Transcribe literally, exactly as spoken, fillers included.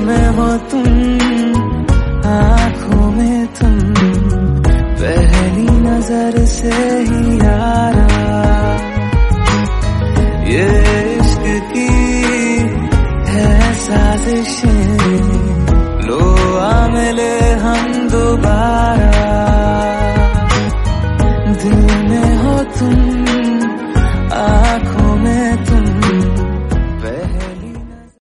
में हो तुम, आँखों में तुम, पहली नजर से ही यारा, ये इश्क की है साजिशें।